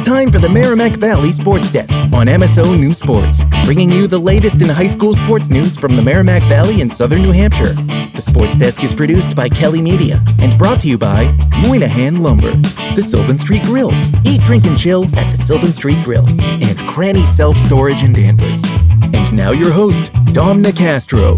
time for the Merrimack Valley Sports Desk on MSO News Sports, bringing you the latest in high school sports news from the Merrimack Valley and Southern New Hampshire. The Sports Desk is produced by Kelly Media and brought to you by Moynihan Lumber, the Sylvan Street Grill, Eat, Drink, and Chill at the Sylvan Street Grill, and Cranny Self Storage in Danvers. And now your host, Dom Nicastro.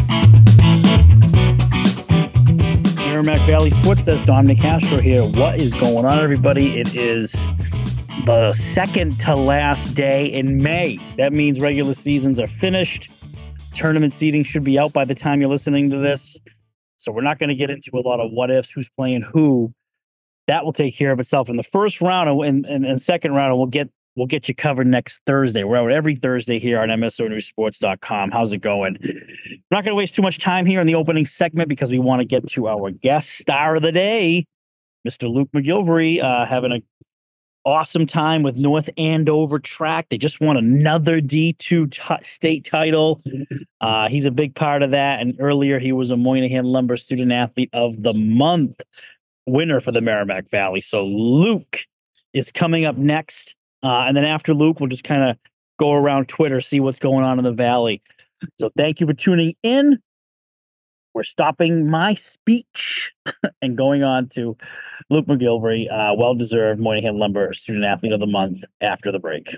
Merrimack Valley Sports Desk, Dom Nicastro here. What is going on, everybody? It is the second to last day in May. That means regular seasons are finished. Tournament seeding should be out by the time you're listening to this. So we're not going to get into a lot of what ifs, who's playing who. That will take care of itself in the first round and second round. We'll get you covered next Thursday. We're out every Thursday here on MSONewsSports.com. How's it going? We're not going to waste too much time here in the opening segment because we want to get to our guest star of the day, Mr. Luke McGilvery, having an awesome time with North Andover Track. They just won another D2 state title. He's a big part of that. And earlier, he was a Moynihan Lumber Student Athlete of the Month winner for the Merrimack Valley. So Luke is coming up next. And then after Luke, we'll just kind of go around Twitter, see what's going on in the Valley. So thank you for tuning in. We're stopping my speech and going on to Luke McGilvery, well-deserved Moynihan Lumber Student Athlete of the Month after the break.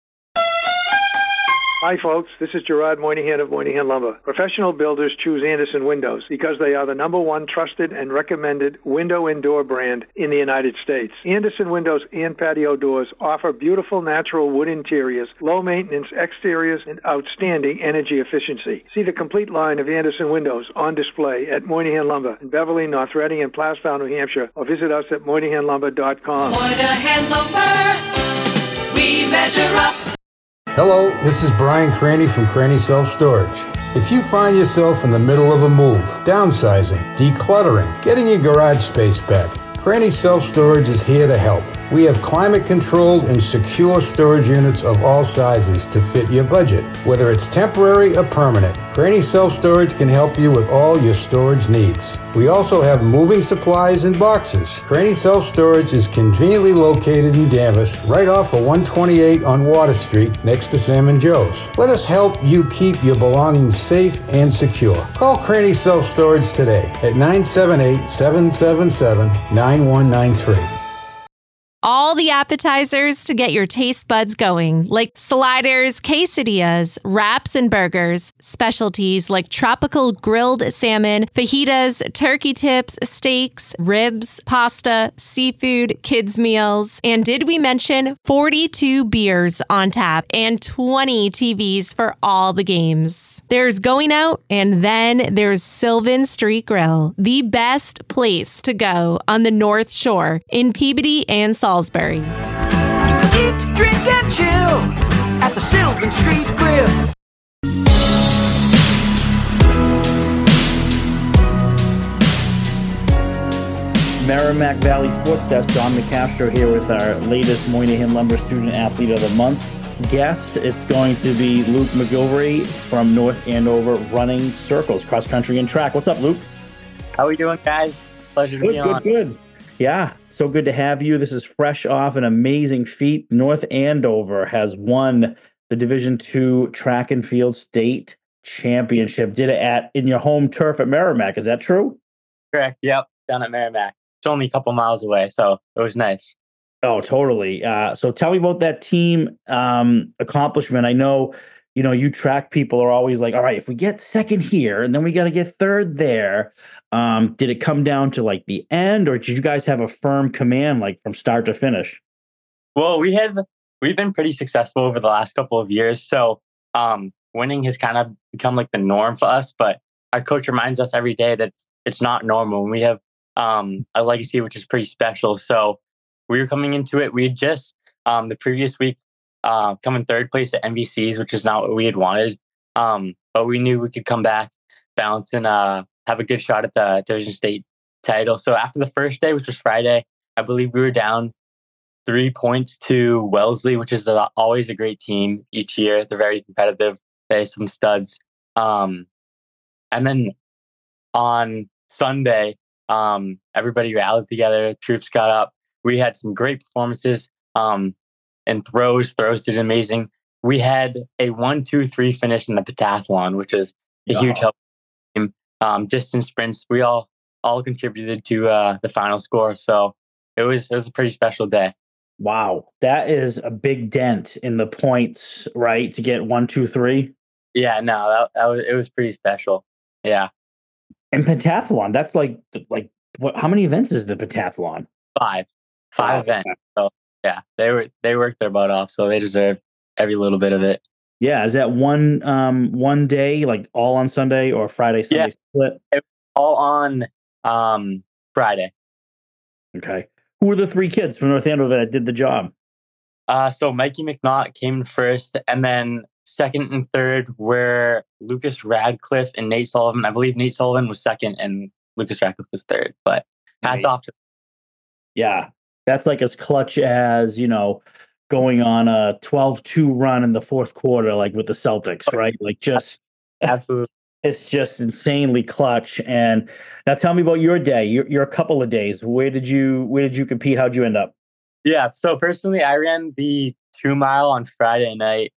Hi, folks. This is Gerard Moynihan of Moynihan Lumber. Professional builders choose Andersen Windows because they are the #1 trusted and recommended window and door brand in the United States. Andersen Windows and patio doors offer beautiful natural wood interiors, low maintenance exteriors, and outstanding energy efficiency. See the complete line of Andersen Windows on display at Moynihan Lumber in Beverly, North Reading, and Plastow, New Hampshire, or visit us at MoynihanLumber.com. Moynihan Lumber, we measure up. Hello, this is Brian Cranny from Cranny Self Storage. If you find yourself in the middle of a move, downsizing, decluttering, getting your garage space back, Cranny Self Storage is here to help. We have climate-controlled and secure storage units of all sizes to fit your budget. Whether it's temporary or permanent, Cranny Self Storage can help you with all your storage needs. We also have moving supplies and boxes. Cranny Self Storage is conveniently located in Danvers, right off of 128 on Water Street, next to Sam and Joe's. Let us help you keep your belongings safe and secure. Call Cranny Self Storage today at 978-777-9193. All the appetizers to get your taste buds going, like sliders, quesadillas, wraps and burgers, specialties like tropical grilled salmon, fajitas, turkey tips, steaks, ribs, pasta, seafood, kids' meals. And did we mention 42 beers on tap and 20 TVs for all the games? There's Going Out, and then there's Sylvan Street Grill, the best place to go on the North Shore in Peabody and Salisbury. Eat, drink, and chill at the Sylvan Street Grill. Merrimack Valley Sports Desk, Dom Nicastro here with our latest Moynihan Lumber Student Athlete of the Month guest. It's going to be Luke McGilvery from North Andover, running circles, cross country and track. What's up, Luke? How are we doing, guys? Pleasure to be on. Good. Yeah, so good to have you. This is fresh off an amazing feat. North Andover has won the Division II Track and Field State Championship. Did it in your home turf at Merrimack. Is that true? Correct. Yep. Down at Merrimack. It's only a couple miles away, so it was nice. Oh, totally. So tell me about that team accomplishment. I know, you track people are always like, all right, if we get second here and then we got to get third there. Did it come down to like the end, or did you guys have a firm command like from start to finish? Well, we've been pretty successful over the last couple of years. So winning has kind of become like the norm for us, but our coach reminds us every day that it's not normal. We have a legacy which is pretty special. So we were coming into it. We had just the previous week come in third place at MVCs, which is not what we had wanted. But we knew we could come back, bounce, and have a good shot at the Division State title. So after the first day, which was Friday, I believe we were down 3 points to Wellesley, which is always a great team each year. They're very competitive. They have some studs. And then on Sunday, everybody rallied together. Troops got up. We had some great performances. and throws. Throws did amazing. We had a 1-2-3 finish in the pentathlon, which is a huge help. Distance sprints, we all contributed to the final score. So it was a pretty special day. Wow, that is a big dent in the points, right? To get 1, 2, 3. Yeah, no, it was pretty special. Yeah. And pentathlon, that's like what? How many events is the pentathlon? Five Wow. events. So yeah, they worked their butt off, so they deserve every little bit of it. Yeah, is that one day, like all on Sunday or Friday, Sunday split? All on Friday. Okay. Who were the 3 kids from North Andover that did the job? So Mikey McNaught came in first, and then second and third were Lucas Radcliffe and Nate Sullivan. I believe Nate Sullivan was second and Lucas Radcliffe was third, but hats off to. Yeah, that's like as clutch as, going on a 12-2 run in the fourth quarter, like with the Celtics, right? Like just absolutely. It's just insanely clutch. And now tell me about your day. Your couple of days. Where did you compete? How'd you end up? Yeah. So personally, I ran the 2-mile on Friday night.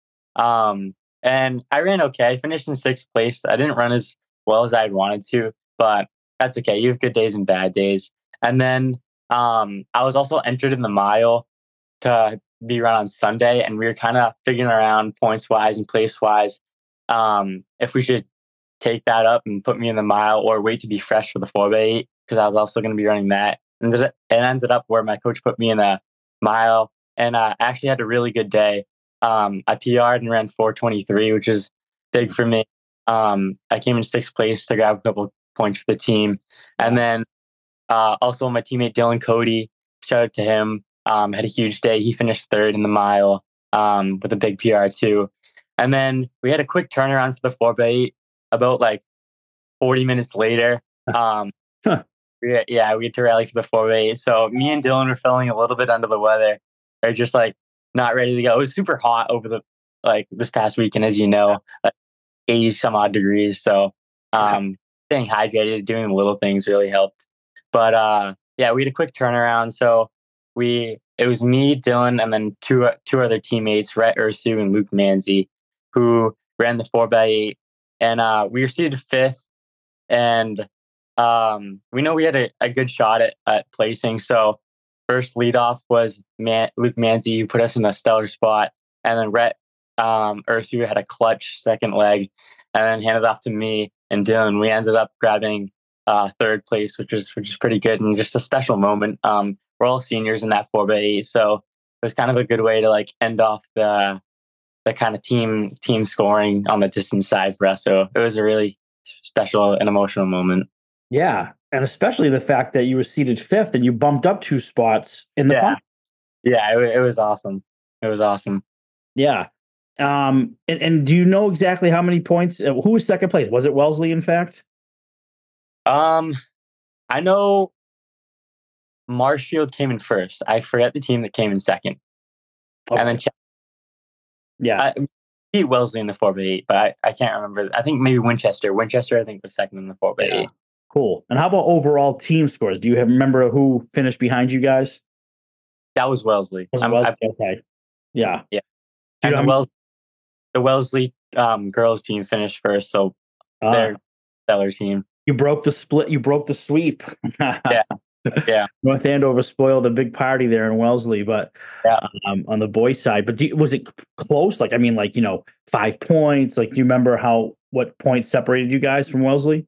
And I ran okay. I finished in 6th place. I didn't run as well as I'd wanted to, but that's okay. You have good days and bad days. And then I was also entered in the mile to be run on Sunday, and we were kind of figuring around points wise and place wise if we should take that up and put me in the mile or wait to be fresh for the 4x8, because I was also going to be running that. And it ended up where my coach put me in a mile, and I actually had a really good day. I PR'd and ran 4:23, which is big for me. I came in 6th place to grab a couple points for the team. And then also my teammate Dylan Cody, shout out to him, had a huge day. He finished 3rd in the mile with a big PR too. And then we had a quick turnaround for the 4x8 about like 40 minutes later. We had to rally for the 4x8. So me and Dylan were feeling a little bit under the weather. They're just like not ready to go. It was super hot over this past weekend, as you know, like 80 some odd degrees. So staying hydrated, doing the little things really helped. But we had a quick turnaround. So it was me, Dylan, and then two other teammates, Rhett Ursu and Luke Manzi, who ran the 4x8. And we were seated 5th. And we know we had a good shot at placing. So first leadoff was Luke Manzi, who put us in a stellar spot. And then Rhett Ursu had a clutch second leg, and then handed off to me and Dylan. We ended up grabbing 3rd place, which is pretty good and just a special moment. We're all seniors in that 4x8, so it was kind of a good way to like end off the kind of team scoring on the distance side for us. So it was a really special and emotional moment. Yeah, and especially the fact that you were seated 5th and you bumped up 2 spots in the final. Yeah, it was awesome. It was awesome. Yeah. And do you know exactly how many points? Who was 2nd place? Was it Wellesley, in fact? I know Marshfield came in 1st. I forget the team that came in 2nd. Okay. And then I beat Wellesley in the 4x8, but I can't remember. I think maybe Winchester. Winchester, I think, was 2nd in the 4x8. Yeah. Cool. And how about overall team scores? Do you remember who finished behind you guys? That was Wellesley. Okay. Yeah. Yeah. And the Wellesley girls team finished 1st, so they're stellar team. You broke the split. You broke the sweep. Yeah. North Andover spoiled a big party there in Wellesley, but on the boys' side. But was it close? 5 points. Like, do you remember what points separated you guys from Wellesley?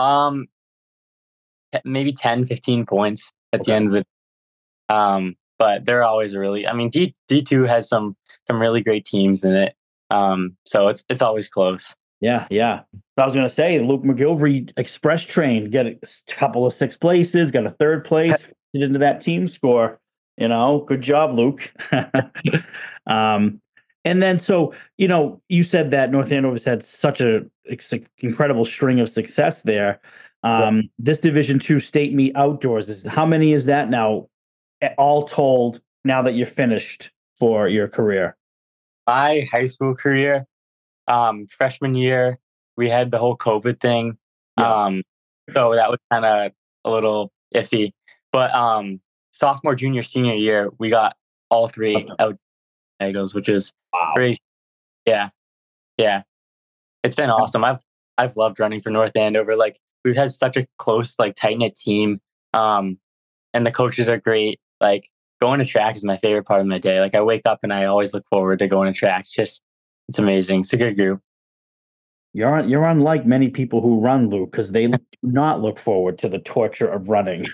Maybe 10, 15 points at the end of it. But they're always D2 has some really great teams in it. So it's always close. Yeah. I was going to say, Luke McGilvery express train, get a couple of 6th places, got a 3rd place, get into that team score. Good job, Luke. And then, so, you said that North Andover's had such an incredible string of success there. This Division II state meet outdoors, how many is that now, all told, now that you're finished for your career? My high school career, freshman year, we had the whole COVID thing. So that was kind of a little iffy. But sophomore, junior, senior year, we got all 3 out. Eagles, which is Wow. great. Yeah, yeah, it's been awesome. I've loved running for North Andover. Like we've had such a close, like tight knit team, and the coaches are great. Like going to track is my favorite part of my day. Like I wake up and I always look forward to going to track. It's amazing. It's a good group. You're unlike many people who run, Luke, because they do not look forward to the torture of running.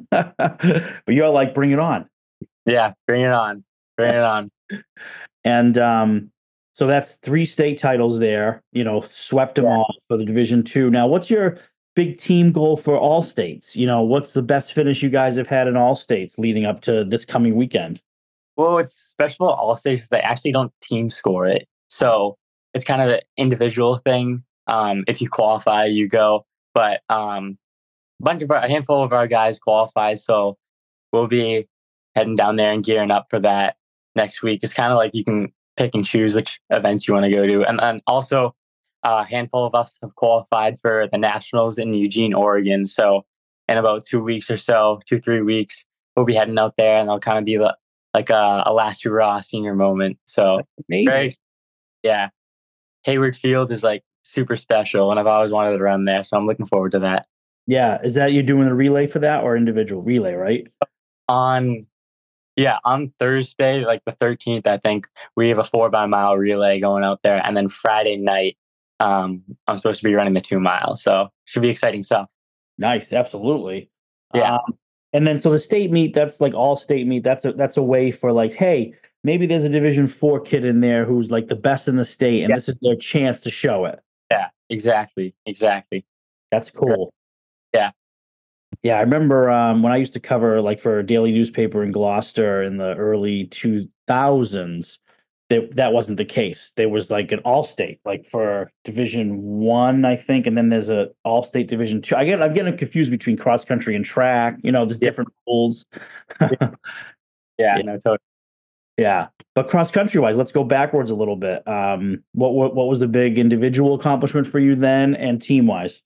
But you're like, bring it on. Yeah, bring it on, bring it on. And so that's 3 state titles there. Swept them all for the Division II. Now, what's your big team goal for all states? What's the best finish you guys have had in all states leading up to this coming weekend? Well, it's special at all states. They actually don't team score it, so it's kind of an individual thing. If you qualify, you go. But a handful of our guys qualify, so we'll be heading down there and gearing up for that next week. It's kind of like you can pick and choose which events you want to go to, and then also a handful of us have qualified for the nationals in Eugene, Oregon. So in about 2 weeks or so, 2-3 weeks, we'll be heading out there, and they'll kind of be like a last hurrah senior moment. So yeah, Hayward Field is like super special, and I've always wanted to run there, so I'm looking forward to that. Yeah, is that you're doing a relay for that or individual relay, right? On Thursday, like the 13th, I think we have a 4-by-mile relay going out there, and then Friday night, I'm supposed to be running the 2-mile, so should be exciting stuff. Nice, absolutely. Yeah. And then so the state meet, that's like all state meet. That's a way for like, hey, maybe there's a Division IV kid in there who's like the best in the state, and this is their chance to show it. Yeah, exactly. That's cool. Yeah. Yeah, I remember when I used to cover like for a daily newspaper in Gloucester in the early 2000s, that wasn't the case. There was like an all-state, like for Division I, I think, and then there's a all-state Division II. I'm getting confused between cross country and track. There's different rules. Yeah, no, totally. Yeah, but cross country wise, let's go backwards a little bit. What was the big individual accomplishment for you then, and team wise?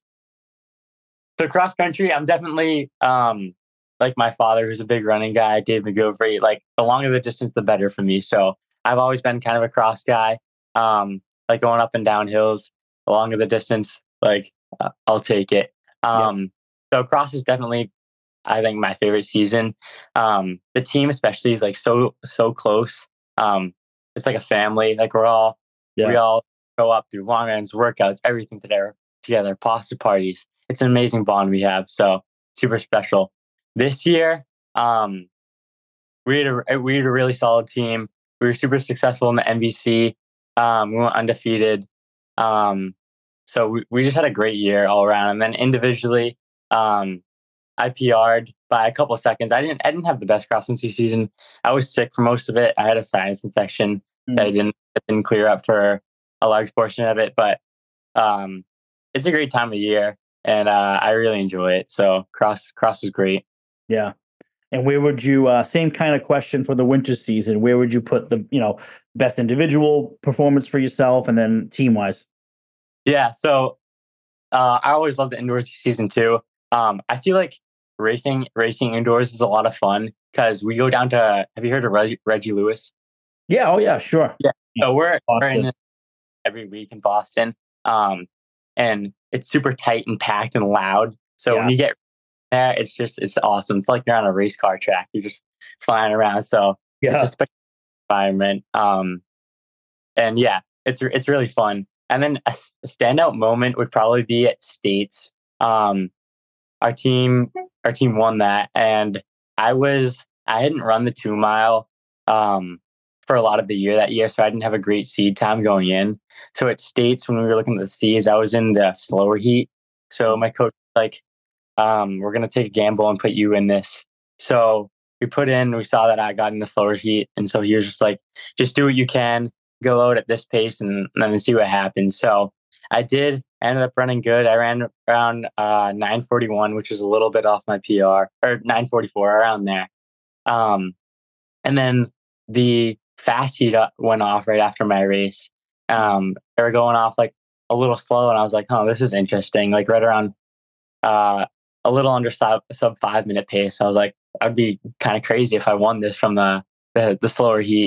So cross country, I'm definitely like my father, who's a big running guy, Dave McGovry. Like the longer the distance, the better for me. So I've always been kind of a cross guy. Like going up and down hills, the longer the distance, like I'll take it. So cross is definitely, I think, my favorite season. The team especially is like so close. It's like a family. Like we all go up, do long runs, workouts, everything together, pasta parties. It's an amazing bond we have. So super special. This year, we had a really solid team. We were super successful in the NBC. We went undefeated. So we just had a great year all around. And then individually, I PR'd by a couple of seconds. I didn't have the best cross country season. I was sick for most of it. I had a sinus infection that didn't clear up for a large portion of it. But it's a great time of year, and I really enjoy it. So cross was great. Yeah. And where would you, same kind of question for the winter season, where would you put the, best individual performance for yourself and then team wise? Yeah. So I always love the indoor season too. I feel like racing indoors is a lot of fun because we go down to, have you heard of Reggie Lewis? Yeah. Oh yeah, sure. Yeah. So we're in every week in Boston. And it's super tight and packed and loud. So when you get there, it's awesome. It's like you're on a race car track. You're just flying around. So it's a special environment. And yeah, it's really fun. And then a standout moment would probably be at States. Our team won that, and I hadn't run the 2-mile for a lot of the year that year, so I didn't have a great seed time going in. So at States, when we were looking at the seeds, I was in the slower heat. So my coach was like, we're going to take a gamble and put you in this. So we saw that I got in the slower heat. And so he was just like, just do what you can, go out at this pace and then see what happens. So I ended up running good. I ran around 9:41, which is a little bit off my PR, or 9:44, around there. And then the fast heat went off right after my race. They were going off like a little slow, and I was like, oh, this is interesting. Like right around a little under sub 5 minute pace. I was like, I'd be kind of crazy if I won this from the slower heat.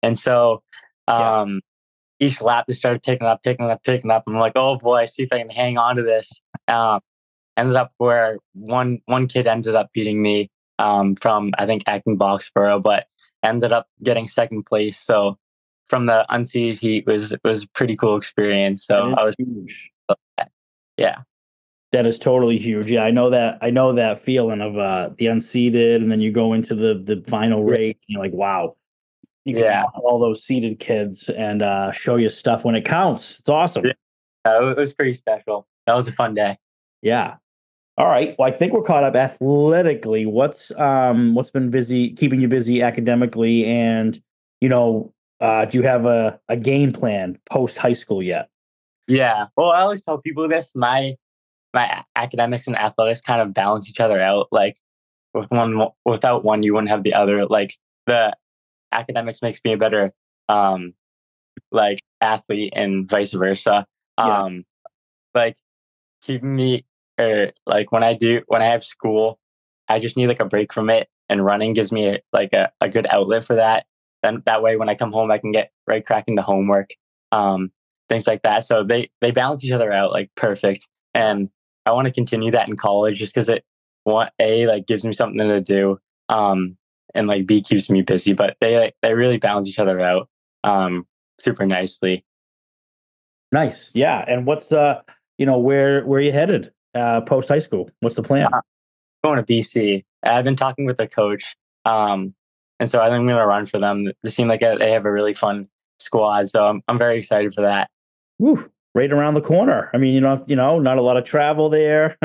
And so each lap they started picking up. I'm like, oh boy, see if I can hang on to this. Ended up where one kid ended up beating me from, I think, Acton Boxborough, but ended up getting second place. So from the unseeded heat was a pretty cool experience. So I was huge. Yeah. That is totally huge. Yeah, I know that feeling of the unseeded, and then you go into the final race, and you're like, wow. You can talk to all those seeded kids and show you stuff when it counts. It's awesome. Yeah, it was pretty special. That was a fun day. Yeah. All right. Well, I think we're caught up athletically. What's been keeping you busy academically, and do you have a game plan post high school yet? Yeah. Well, I always tell people this. My academics and athletics kind of balance each other out. Like without one, you wouldn't have the other. Like the academics makes me a better like athlete and vice versa. Like keeping me like when I have school, I just need like a break from it, and running gives me a good outlet for that. Then that way when I come home I can get right cracking the homework, things like that. So they balance each other out like perfect. And I want to continue that in college just because it gives me something to do, and like B keeps me busy, but they really balance each other out super nicely. Nice. Yeah. And what's the where are you headed post high school? What's the plan? Going to BC. I've been talking with the coach, and so I think I'm going to run for them. They seem like they have a really fun squad, so I'm very excited for that. Woo, right around the corner. I mean, not a lot of travel there.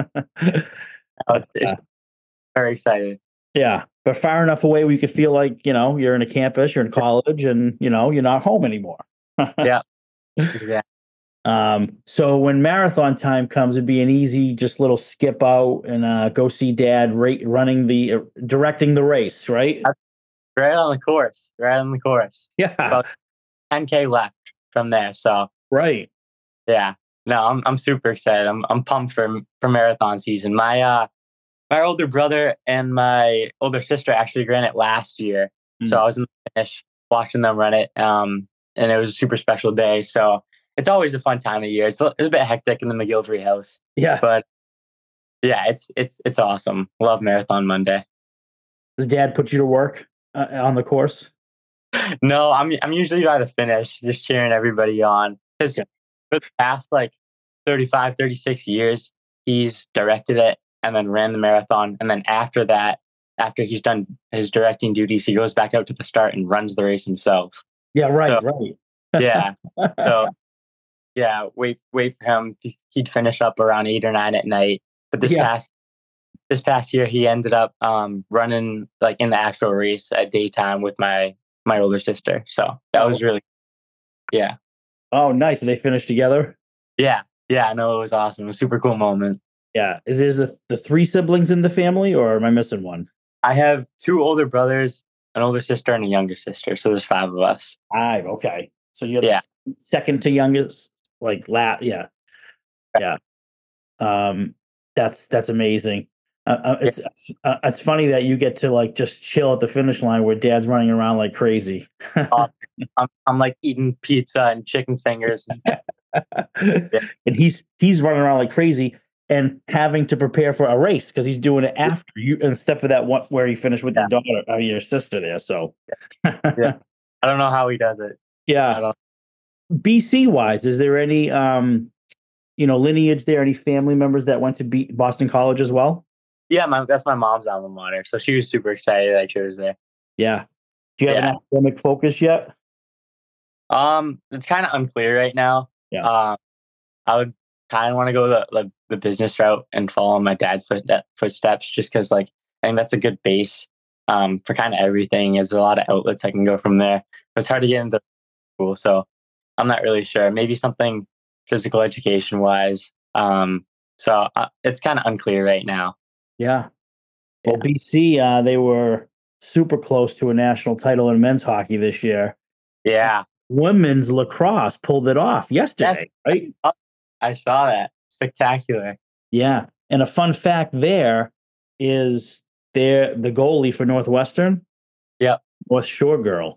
Very excited. Yeah, but far enough away where you could feel like you're in a campus, you're in college, and you're not home anymore. Yeah. Yeah. So when marathon time comes, it'd be an easy, just little skip out and go see Dad directing the race, right? Right on the course. Yeah. About 10K left from there. So right. Yeah. No, I'm super excited. I'm pumped for marathon season. My older brother and my older sister actually ran it last year. So I was in the finish watching them run it. And it was a super special day. So it's always a fun time of year. It's a bit hectic in the McGillivray house. Yeah. But yeah, it's awesome. Love Marathon Monday. Does Dad put you to work on the course? No, I'm usually by the finish, just cheering everybody on. Because for the past 35, 36 years, he's directed it and then ran the marathon. And then after that, after he's done his directing duties, he goes back out to the start and runs the race himself. Yeah, right, right. Yeah. So yeah, wait for him. He'd finish up around 8 or 9 at night. But this past year, he ended up running in the actual race at daytime with my older sister. So that was really, yeah. Oh, nice. Did they finish together? Yeah. Yeah. No, it was awesome. It was a super cool moment. Yeah. Is there the 3 siblings in the family, or am I missing one? I have 2 older brothers, an older sister, and a younger sister. So there's 5 of us. 5. Okay. So you're the second to youngest, yeah. Yeah. That's amazing. It's funny that you get to just chill at the finish line where Dad's running around like crazy. I'm eating pizza and chicken fingers. And he's running around like crazy and having to prepare for a race because he's doing it after you, except for that one where he finished with your daughter, your sister there. So yeah. I don't know how he does it. Yeah. BC wise, is there any lineage there? Any family members that went to Boston College as well? Yeah, that's my mom's alma mater, so she was super excited I chose there. Yeah. Do you have an academic focus yet? It's kind of unclear right now. Yeah. I would kind of want to go the business route and follow my dad's footsteps, just because I think that's a good base for kind of everything. There's a lot of outlets I can go from there. But it's hard to get into school, so I'm not really sure. Maybe something physical education wise. So it's kind of unclear right now. Yeah. Well, BC, they were super close to a national title in men's hockey this year. Yeah. Women's lacrosse pulled it off yesterday, right? I saw that. Spectacular. Yeah. And a fun fact there is the goalie for Northwestern. Yeah. North Shore girl.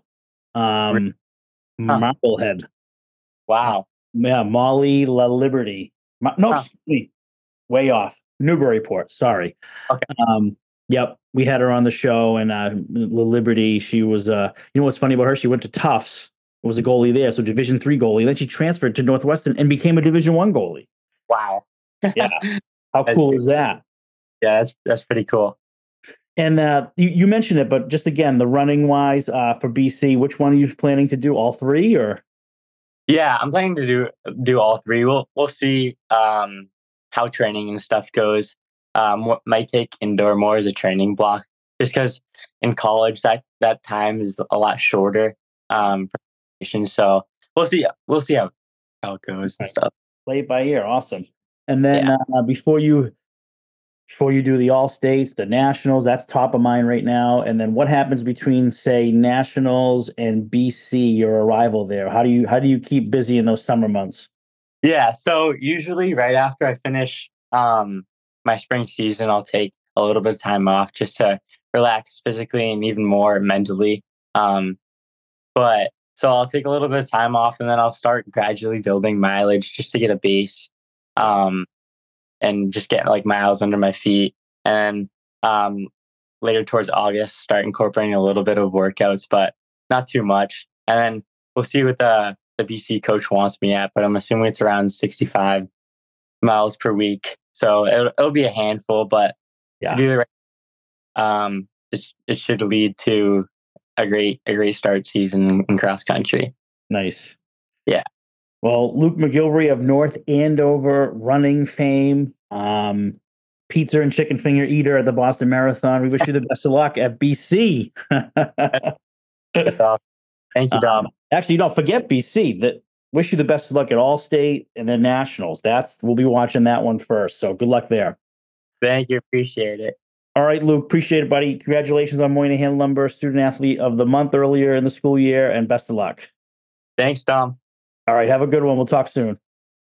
Marblehead. Wow. Yeah, Molly La Liberty. Excuse me. Way off. Newburyport. Sorry. Okay. Yep. We had her on the show, and La Liberty, she was, you know what's funny about her? She went to Tufts, was a goalie there, so Division III goalie. Then she transferred to Northwestern and became a Division I goalie. Wow. Yeah. How cool is that? Yeah, that's pretty cool. And you mentioned it, but just again, the running wise for BC, which one are you planning to do? All three, or? Yeah, I'm planning to do all three. We'll see how training and stuff goes. What might take indoor more as a training block, just because in college that time is a lot shorter. So we'll see how it goes and stuff. Play it by ear, awesome. And then before you do the all states, the nationals, that's top of mind right now. And then what happens between, say, nationals and BC, your arrival there? How do you keep busy in those summer months? Yeah, so usually right after I finish my spring season, I'll take a little bit of time off just to relax physically and even more mentally. But so I'll take a little bit of time off, and then I'll start gradually building mileage just to get a base. And just get like miles under my feet. And later towards August, start incorporating a little bit of workouts, but not too much. And then we'll see what the BC coach wants me at, but I'm assuming it's around 65 miles per week. So it'll be a handful, but it should lead to a great start season in cross country. Nice. Yeah. Well, Luke McGilvery of North Andover running fame, pizza and chicken finger eater at the Boston Marathon. We wish you the best of luck at BC. Thank you, Dom. Actually, don't forget BC. Wish you the best of luck at All-State and then Nationals. We'll be watching that one first. So good luck there. Thank you. Appreciate it. All right, Luke. Appreciate it, buddy. Congratulations on Moynihan Lumber Student Athlete of the Month earlier in the school year, and best of luck. Thanks, Dom. All right, have a good one. We'll talk soon.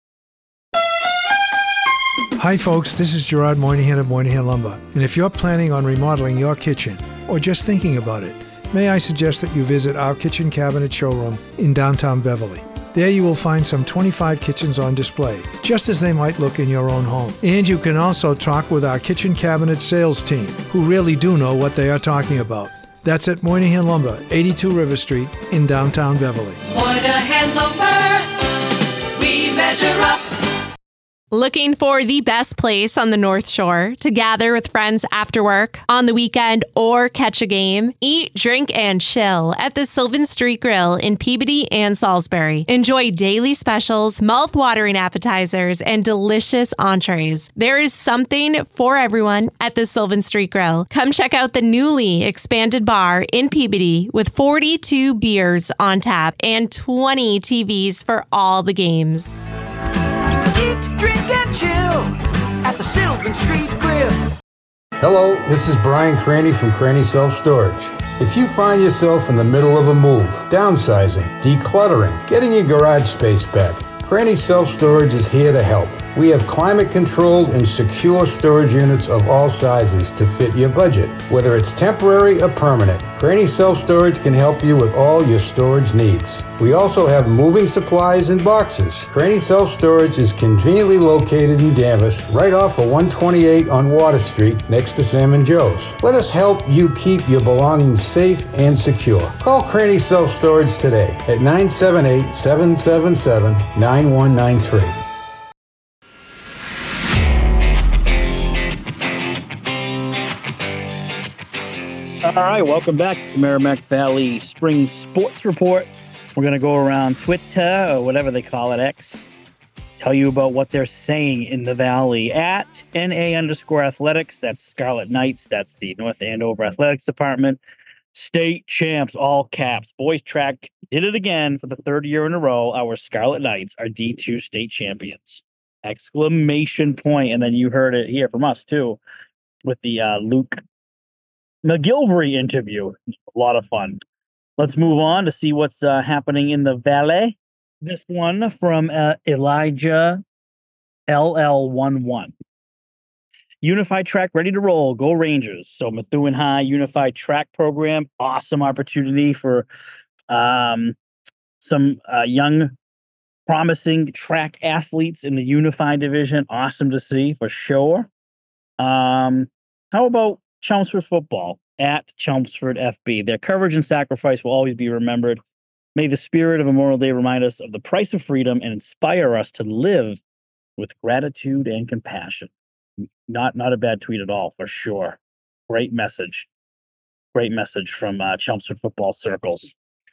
Hi, folks. This is Gerard Moynihan of Moynihan Lumber. And if you're planning on remodeling your kitchen or just thinking about it, may I suggest that you visit our kitchen cabinet showroom in downtown Beverly. There you will find some 25 kitchens on display, just as they might look in your own home. And you can also talk with our kitchen cabinet sales team, who really do know what they are talking about. That's at Moynihan Lumber, 82 River Street in downtown Beverly. Moynihan Lumber, we measure up. Looking for the best place on the North Shore to gather with friends after work, on the weekend, or catch a game? Eat, drink, and chill at the Sylvan Street Grill in Peabody and Salisbury. Enjoy daily specials, mouth-watering appetizers, and delicious entrees. There is something for everyone at the Sylvan Street Grill. Come check out the newly expanded bar in Peabody with 42 beers on tap and 20 TVs for all the games. Eat, drink, and chill at the Sylvan Street Grill. Hello, this is Brian Craney from Craney Self Storage. If you find yourself in the middle of a move, downsizing, decluttering, getting your garage space back, Craney Self Storage is here to help. We have climate-controlled and secure storage units of all sizes to fit your budget. Whether it's temporary or permanent, Craney Self Storage can help you with all your storage needs. We also have moving supplies and boxes. Craney Self Storage is conveniently located in Danvers, right off of 128 on Water Street, next to Sam and Joe's. Let us help you keep your belongings safe and secure. Call Craney Self Storage today at 978-777-9193. All right, welcome back to Merrimack Valley Spring Sports Report. We're going to go around Twitter, or whatever they call it, X, tell you about what they're saying in the Valley at NA_athletics. That's Scarlet Knights. That's the North Andover Athletics Department. State champs, all caps. Boys track did it again for the third year in a row. Our Scarlet Knights are D2 state champions. Exclamation point. And then you heard it here from us, too, with the Luke McGilvery interview. A lot of fun. Let's move on to see what's happening in the Valley. This one from Elijah LL11. Unified track ready to roll. Go Rangers. So Methuen High Unified Track Program. Awesome opportunity for Some young, promising track athletes in the unified division. Awesome to see for sure. How about Chelmsford football at Chelmsford FB? Their courage and sacrifice will always be remembered. May the spirit of Memorial Day remind us of the price of freedom and inspire us to live with gratitude and compassion. Not a bad tweet at all, for sure. Great message. Great message from Chelmsford football circles.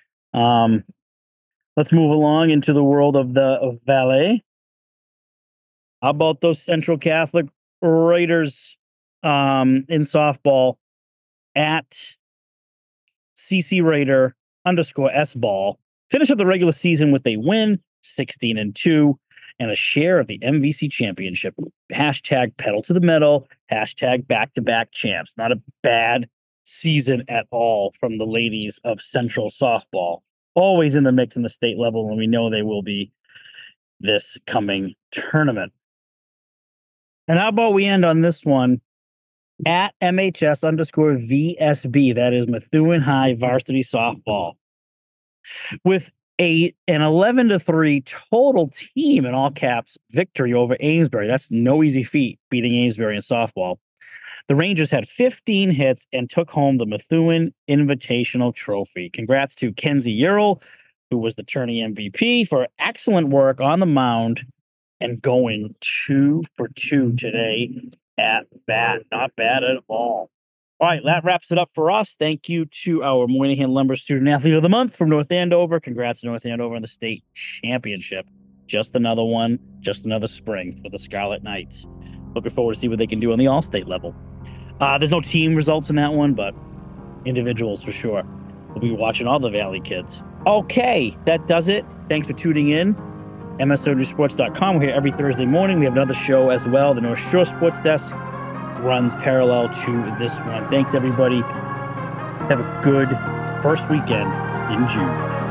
Let's move along into the world of the Valley. How about those Central Catholic Raiders in softball at CC Raider _ S-ball? Finish up the regular season with a win, 16-2, and a share of the MVC championship. Hashtag pedal to the metal. Hashtag back-to-back champs. Not a bad season at all from the ladies of Central softball. Always in the mix in the state level, and we know they will be this coming tournament. And how about we end on this one at MHS _ VSB, that is Methuen High varsity softball, with an 11-3 total team in all caps victory over Amesbury. That's no easy feat, beating Amesbury in softball. The Rangers had 15 hits and took home the Methuen Invitational Trophy. Congrats to Kenzie Earl, who was the tourney MVP, for excellent work on the mound and going 2 for 2 today at bat. Not bad at all. All right, that wraps it up for us. Thank you to our Moynihan Lumber Student Athlete of the Month from North Andover. Congrats to North Andover on the state championship. Just another one, just another spring for the Scarlet Knights. Looking forward to see what they can do on the all-state level. There's no team results in that one, but individuals for sure. We'll be watching all the Valley kids. Okay, that does it. Thanks for tuning in. MSONewsports.com. We're here every Thursday morning. We have another show as well. The North Shore Sports Desk runs parallel to this one. Thanks, everybody. Have a good first weekend in June.